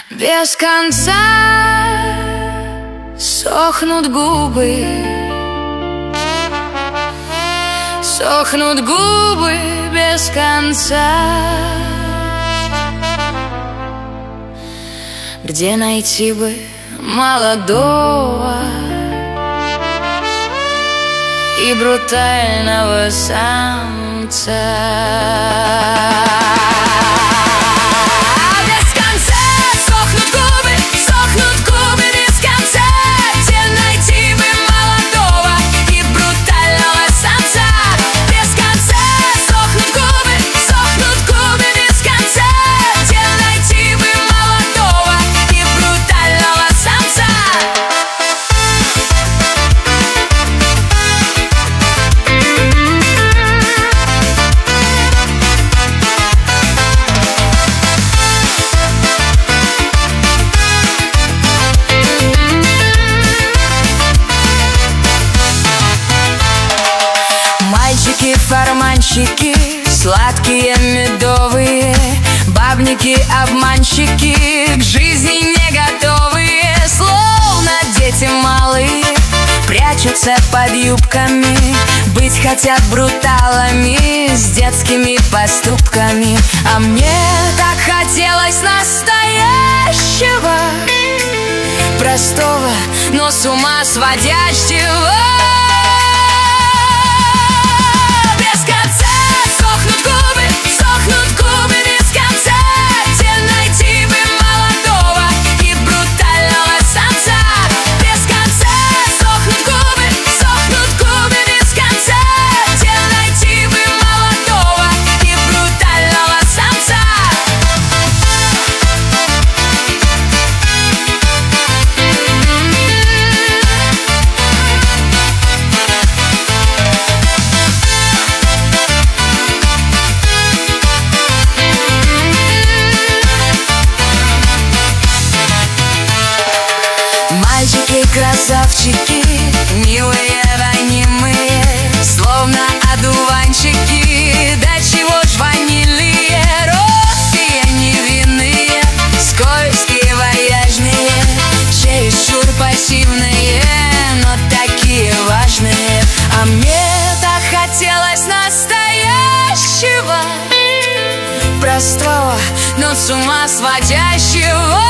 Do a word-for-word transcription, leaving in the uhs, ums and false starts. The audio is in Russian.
Без конца сохнут губы, сохнут губы без конца. Где найти бы молодого и брутального самца? Форманщики, сладкие медовые, бабники, обманщики, к жизни не готовые, словно дети малые, прячутся под юбками, быть хотят бруталами с детскими поступками. А мне так хотелось настоящего, простого, но с ума сводящего. Красавчики, милые, ранимые, словно одуванчики, да чего ж ванильные, робкие, невинные, скользкие, вальяжные, чересчур пассивные, но такие важные. А мне так хотелось настоящего, простого, но с ума сводящего.